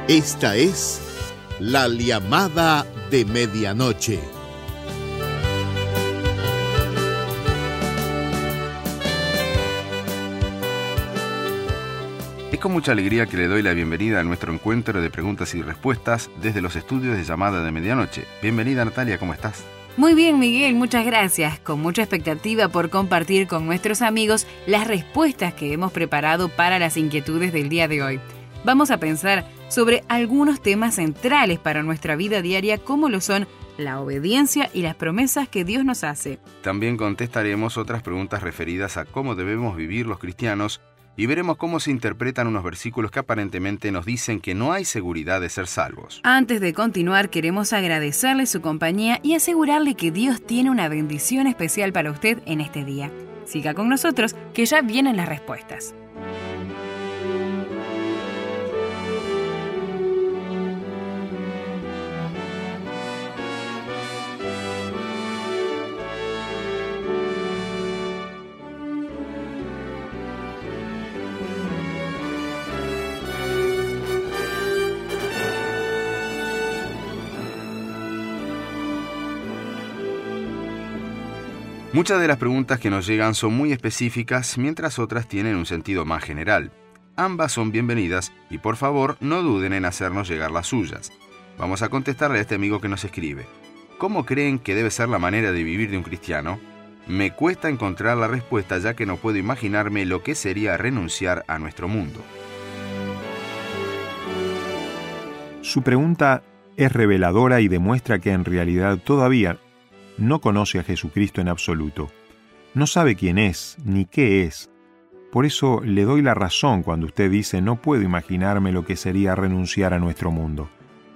Esta es La Llamada de Medianoche. Es con mucha alegría que le doy la bienvenida a nuestro encuentro de preguntas y respuestas desde los estudios de Llamada de Medianoche. Bienvenida, Natalia, ¿cómo estás? Muy bien, Miguel, muchas gracias. Con mucha expectativa por compartir con nuestros amigos las respuestas que hemos preparado para las inquietudes del día de hoy. Vamos a pensar sobre algunos temas centrales para nuestra vida diaria, como lo son la obediencia y las promesas que Dios nos hace. También contestaremos otras preguntas referidas a cómo debemos vivir los cristianos y veremos cómo se interpretan unos versículos que aparentemente nos dicen que no hay seguridad de ser salvos. Antes de continuar, queremos agradecerle su compañía y asegurarle que Dios tiene una bendición especial para usted en este día. Siga con nosotros, que ya vienen las respuestas. Muchas de las preguntas que nos llegan son muy específicas, mientras otras tienen un sentido más general. Ambas son bienvenidas y por favor no duden en hacernos llegar las suyas. Vamos a contestarle a este amigo que nos escribe. ¿Cómo creen que debe ser la manera de vivir de un cristiano? Me cuesta encontrar la respuesta, ya que no puedo imaginarme lo que sería renunciar a nuestro mundo. Su pregunta es reveladora y demuestra que en realidad todavía no conoce a Jesucristo en absoluto. No sabe quién es ni qué es. Por eso le doy la razón cuando usted dice: no puedo imaginarme lo que sería renunciar a nuestro mundo.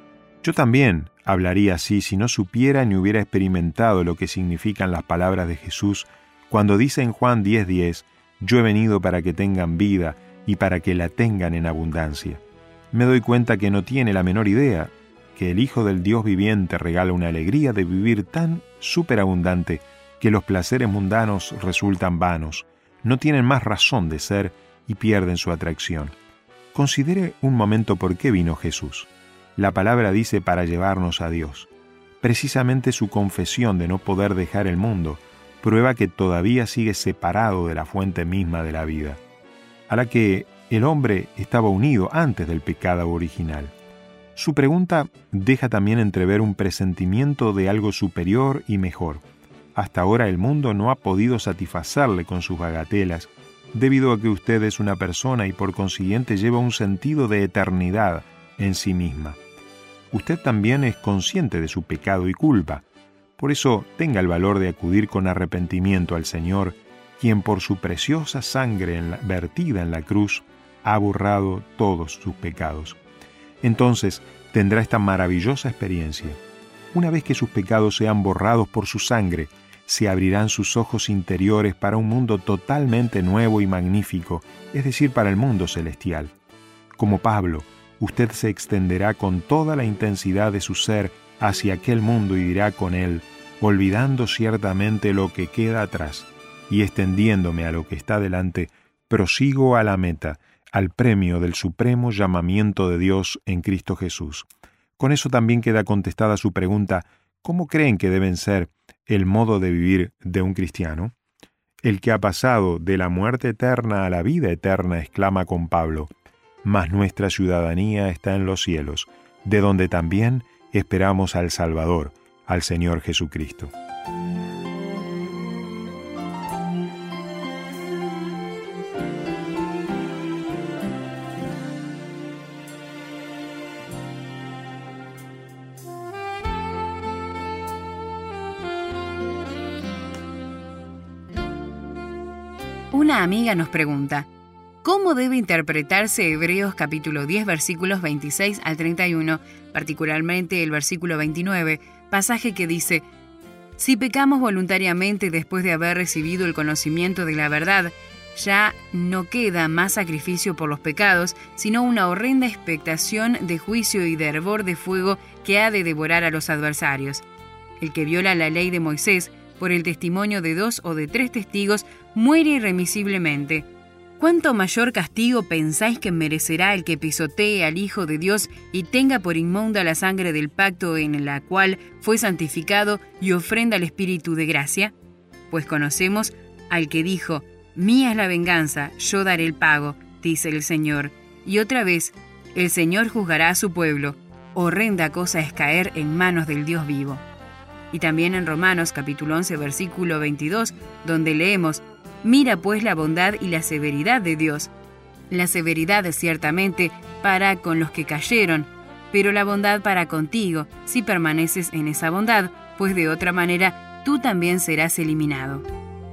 Yo también hablaría así si no supiera ni hubiera experimentado lo que significan las palabras de Jesús cuando dice en Juan 10:10: yo he venido para que tengan vida y para que la tengan en abundancia. Me doy cuenta que no tiene la menor idea que el Hijo del Dios viviente regala una alegría de vivir tan superabundante que los placeres mundanos resultan vanos, no tienen más razón de ser y pierden su atracción. Considere un momento por qué vino Jesús. La palabra dice: para llevarnos a Dios. Precisamente su confesión de no poder dejar el mundo prueba que todavía sigue separado de la fuente misma de la vida, a la que el hombre estaba unido antes del pecado original. Su pregunta deja también entrever un presentimiento de algo superior y mejor. Hasta ahora el mundo no ha podido satisfacerle con sus bagatelas, debido a que usted es una persona y por consiguiente lleva un sentido de eternidad en sí misma. Usted también es consciente de su pecado y culpa. Por eso tenga el valor de acudir con arrepentimiento al Señor, quien por su preciosa sangre vertida en la cruz ha borrado todos sus pecados. Entonces tendrá esta maravillosa experiencia. Una vez que sus pecados sean borrados por su sangre, se abrirán sus ojos interiores para un mundo totalmente nuevo y magnífico, es decir, para el mundo celestial. Como Pablo, usted se extenderá con toda la intensidad de su ser hacia aquel mundo y dirá con él: olvidando ciertamente lo que queda atrás y extendiéndome a lo que está delante, prosigo a la meta, al premio del supremo llamamiento de Dios en Cristo Jesús. Con eso también queda contestada su pregunta: ¿cómo creen que deben ser el modo de vivir de un cristiano? El que ha pasado de la muerte eterna a la vida eterna exclama con Pablo: mas nuestra ciudadanía está en los cielos, de donde también esperamos al Salvador, al Señor Jesucristo. Una amiga nos pregunta: ¿cómo debe interpretarse Hebreos capítulo 10, versículos 26 al 31, particularmente el versículo 29, pasaje que dice: si pecamos voluntariamente después de haber recibido el conocimiento de la verdad, ya no queda más sacrificio por los pecados, sino una horrenda expectación de juicio y de hervor de fuego que ha de devorar a los adversarios. El que viola la ley de Moisés por el testimonio de 2 o de 3 testigos muere irremisiblemente. ¿Cuánto mayor castigo pensáis que merecerá el que pisotee al Hijo de Dios y tenga por inmunda la sangre del pacto en la cual fue santificado y ofrenda al Espíritu de gracia? Pues conocemos al que dijo: «Mía es la venganza, yo daré el pago», dice el Señor. Y otra vez, el Señor juzgará a su pueblo. Horrenda cosa es caer en manos del Dios vivo. Y también en Romanos capítulo 11, versículo 22, donde leemos: «Mira pues la bondad y la severidad de Dios. La severidad es ciertamente para con los que cayeron, pero la bondad para contigo, si permaneces en esa bondad, pues de otra manera tú también serás eliminado».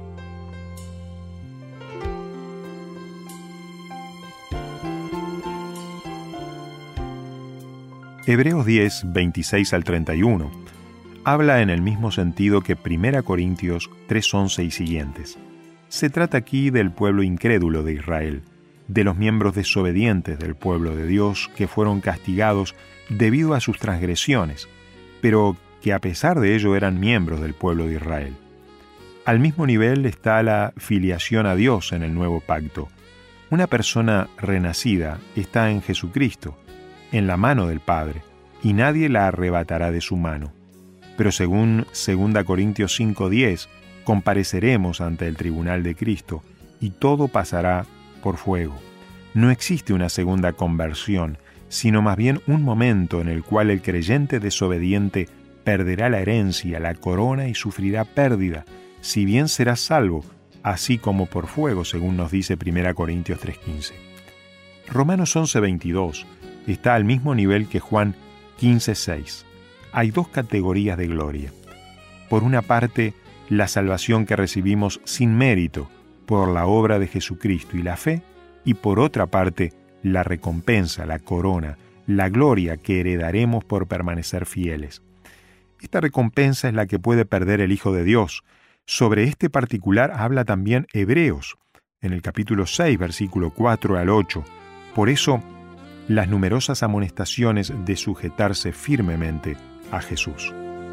Hebreos 10, 26 al 31, habla en el mismo sentido que 1 Corintios 3, 11 y siguientes. Se trata aquí del pueblo incrédulo de Israel, de los miembros desobedientes del pueblo de Dios que fueron castigados debido a sus transgresiones, pero que a pesar de ello eran miembros del pueblo de Israel. Al mismo nivel está la filiación a Dios en el nuevo pacto. Una persona renacida está en Jesucristo, en la mano del Padre, y nadie la arrebatará de su mano. Pero según 2 Corintios 5:10, compareceremos ante el tribunal de Cristo, y todo pasará por fuego. No existe una segunda conversión, sino más bien un momento en el cual el creyente desobediente perderá la herencia, la corona y sufrirá pérdida, si bien será salvo, así como por fuego, según nos dice 1 Corintios 3:15. Romanos 11:22 está al mismo nivel que Juan 15:6. Hay dos categorías de gloria. Por una parte, la salvación que recibimos sin mérito por la obra de Jesucristo y la fe, y por otra parte, la recompensa, la corona, la gloria que heredaremos por permanecer fieles. Esta recompensa es la que puede perder el Hijo de Dios. Sobre este particular habla también Hebreos, en el capítulo 6, versículo 4 al 8. Por eso, las numerosas amonestaciones de sujetarse firmemente a Jesús.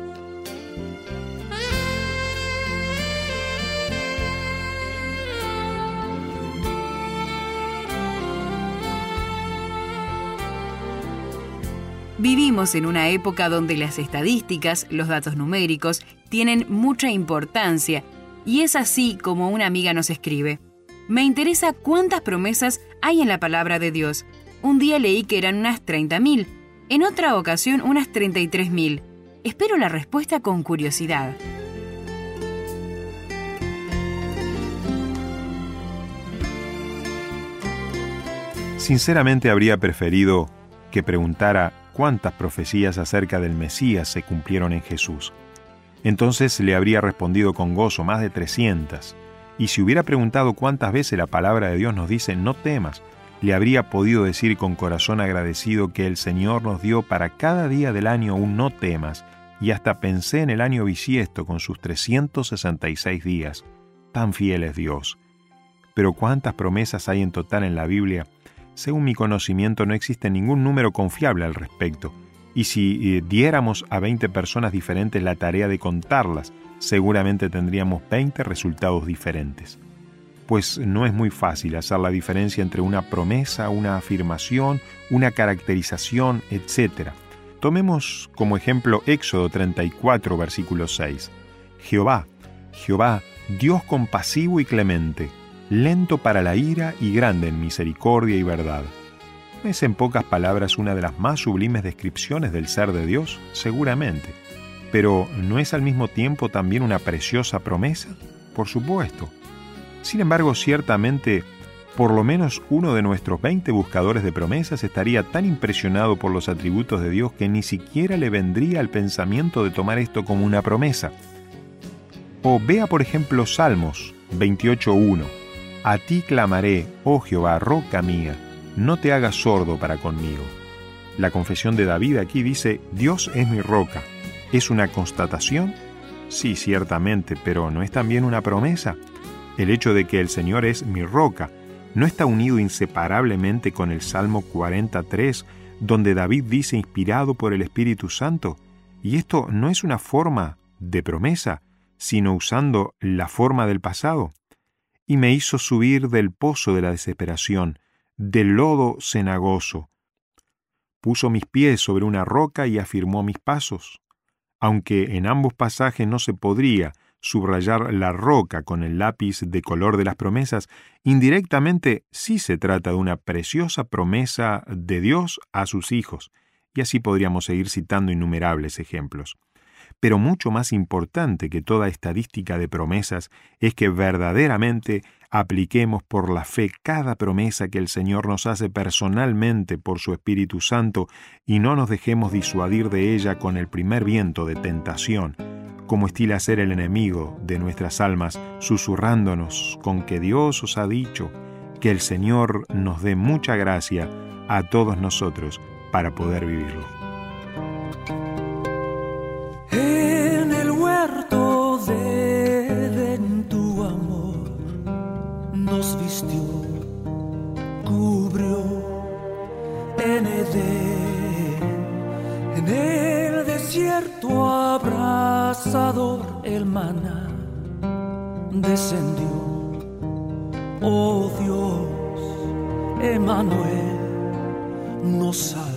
Vivimos en una época donde las estadísticas, los datos numéricos, tienen mucha importancia, y es así como una amiga nos escribe: «Me interesa cuántas promesas hay en la palabra de Dios. Un día leí que eran unas 30.000, en otra ocasión unas 33.000. Espero la respuesta con curiosidad». Sinceramente habría preferido que preguntara cuántas profecías acerca del Mesías se cumplieron en Jesús. Entonces le habría respondido con gozo más de 300. Y si hubiera preguntado cuántas veces la palabra de Dios nos dice «no temas», le habría podido decir con corazón agradecido que el Señor nos dio para cada día del año un «no temas», y hasta pensé en el año bisiesto con sus 366 días. Tan fiel es Dios. Pero ¿cuántas promesas hay en total en la Biblia? Según mi conocimiento no existe ningún número confiable al respecto, y si diéramos a 20 personas diferentes la tarea de contarlas, seguramente tendríamos 20 resultados diferentes. Pues no es muy fácil hacer la diferencia entre una promesa, una afirmación, una caracterización, etc. Tomemos como ejemplo Éxodo 34, versículo 6. Jehová, Dios compasivo y clemente, lento para la ira y grande en misericordia y verdad. ¿No es en pocas palabras una de las más sublimes descripciones del ser de Dios? Seguramente. Pero ¿no es al mismo tiempo también una preciosa promesa? Por supuesto. Sin embargo, ciertamente, por lo menos uno de nuestros 20 buscadores de promesas estaría tan impresionado por los atributos de Dios que ni siquiera le vendría al pensamiento de tomar esto como una promesa. O vea, por ejemplo, Salmos 28:1. A ti clamaré, oh Jehová, roca mía, no te hagas sordo para conmigo. La confesión de David aquí dice, Dios es mi roca. ¿Es una constatación? Sí, ciertamente, pero ¿no es también una promesa? El hecho de que el Señor es mi roca, ¿no está unido inseparablemente con el Salmo 43, donde David dice inspirado por el Espíritu Santo? ¿Y esto no es una forma de promesa, sino usando la forma del pasado? y me hizo subir del pozo de la desesperación, del lodo cenagoso. Puso mis pies sobre una roca y afirmó mis pasos. Aunque en ambos pasajes no se podría subrayar la roca con el lápiz de color de las promesas, indirectamente sí se trata de una preciosa promesa de Dios a sus hijos, y así podríamos seguir citando innumerables ejemplos. Pero mucho más importante que toda estadística de promesas es que verdaderamente apliquemos por la fe cada promesa que el Señor nos hace personalmente por su Espíritu Santo y no nos dejemos disuadir de ella con el primer viento de tentación, como estila ser el enemigo de nuestras almas, susurrándonos con que Dios os ha dicho. Que el Señor nos dé mucha gracia a todos nosotros para poder vivirlo. En el huerto de Edén tu amor nos vistió, cubrió en Edén, en el desierto abrasador el maná descendió. Oh Dios, Emmanuel nos salvó.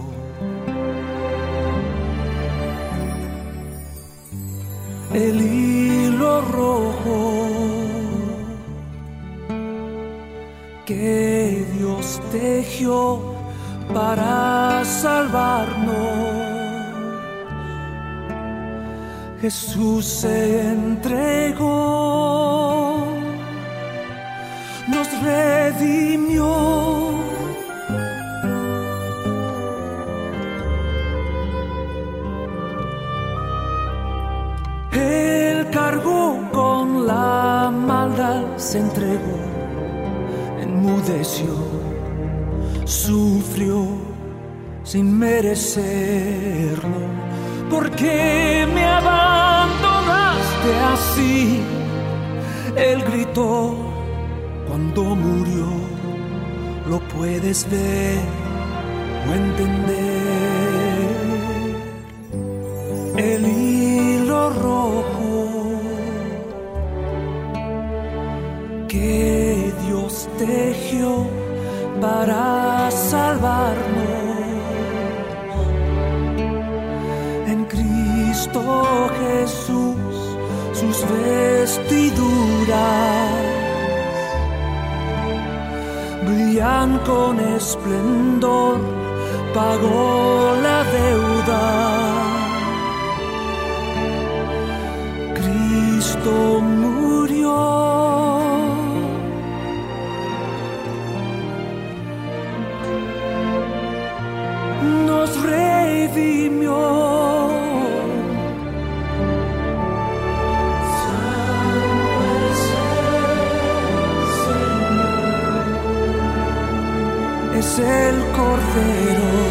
El hilo rojo que Dios tejió para salvarnos, Jesús se entregó, nos redimió. Él cargó con la maldad, se entregó, enmudeció, sufrió sin merecerlo. ¿Por qué me abandonaste así? Él gritó cuando murió. Lo puedes ver o entender. El hilo rojo que Dios tejió para salvarnos, en Cristo Jesús sus vestiduras brillan con esplendor, pagó la deuda. Cristo murió, nos redimió. Es el Cordero.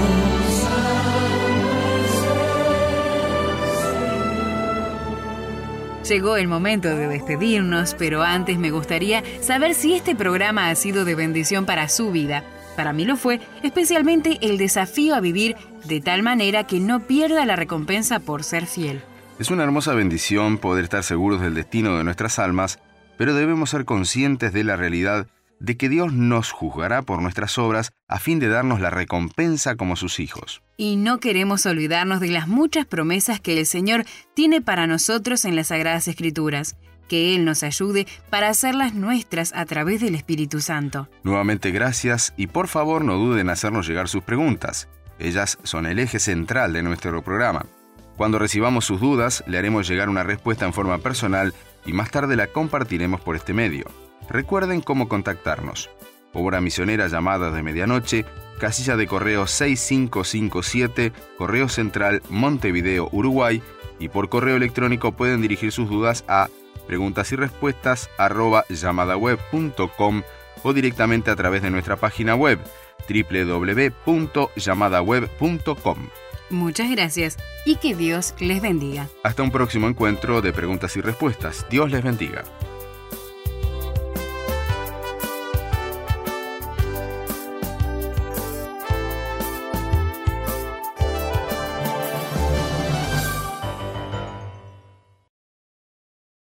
Llegó el momento de despedirnos, pero antes me gustaría saber si este programa ha sido de bendición para su vida. Para mí lo fue, especialmente el desafío a vivir de tal manera que no pierda la recompensa por ser fiel. Es una hermosa bendición poder estar seguros del destino de nuestras almas, pero debemos ser conscientes de la realidad de que Dios nos juzgará por nuestras obras a fin de darnos la recompensa como sus hijos. Y no queremos olvidarnos de las muchas promesas que el Señor tiene para nosotros en las Sagradas Escrituras. Que Él nos ayude para hacerlas nuestras a través del Espíritu Santo. Nuevamente gracias y por favor no duden en hacernos llegar sus preguntas. Ellas son el eje central de nuestro programa. Cuando recibamos sus dudas, le haremos llegar una respuesta en forma personal y más tarde la compartiremos por este medio. Recuerden cómo contactarnos. Obra Misionera Llamadas de Medianoche, casilla de correo 6557, Correo Central, Montevideo, Uruguay, y por correo electrónico pueden dirigir sus dudas a preguntasyrrespuestas@llamadaweb.com o directamente a través de nuestra página web www.llamadaweb.com. Muchas gracias y que Dios les bendiga. Hasta un próximo encuentro de Preguntas y Respuestas. Dios les bendiga.